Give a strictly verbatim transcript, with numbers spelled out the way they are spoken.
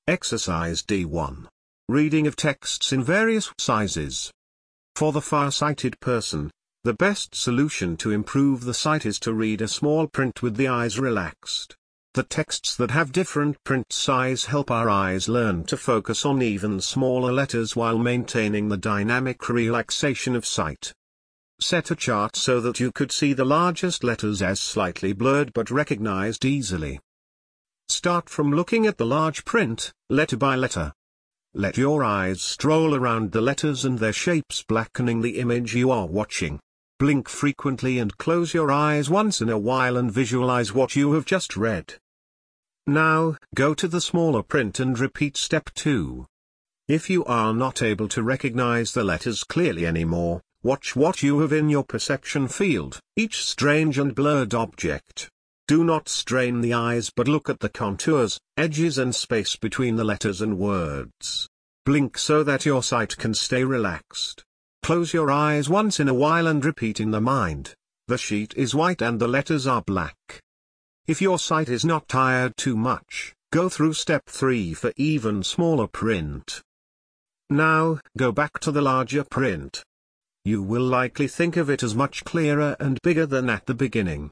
Exercise D one. Reading of texts in various sizes. For the far-sighted person, the best solution to improve the sight is to read a small print with the eyes relaxed. The texts that have different print size help our eyes learn to focus on even smaller letters while maintaining the dynamic relaxation of sight. Set a chart so that you could see the largest letters as slightly blurred but recognized easily. Start from looking at the large print, letter by letter. Let your eyes stroll around the letters and their shapes, blackening the image you are watching. Blink frequently and close your eyes once in a while and visualize what you have just read. Now, go to the smaller print and repeat step two. If you are not able to recognize the letters clearly anymore, watch what you have in your perception field, each strange and blurred object. Do not strain the eyes but look at the contours, edges and space between the letters and words. Blink so that your sight can stay relaxed. Close your eyes once in a while and repeat in the mind, the sheet is white and the letters are black. If your sight is not tired too much, go through step three for even smaller print. Now, go back to the larger print. You will likely think of it as much clearer and bigger than at the beginning.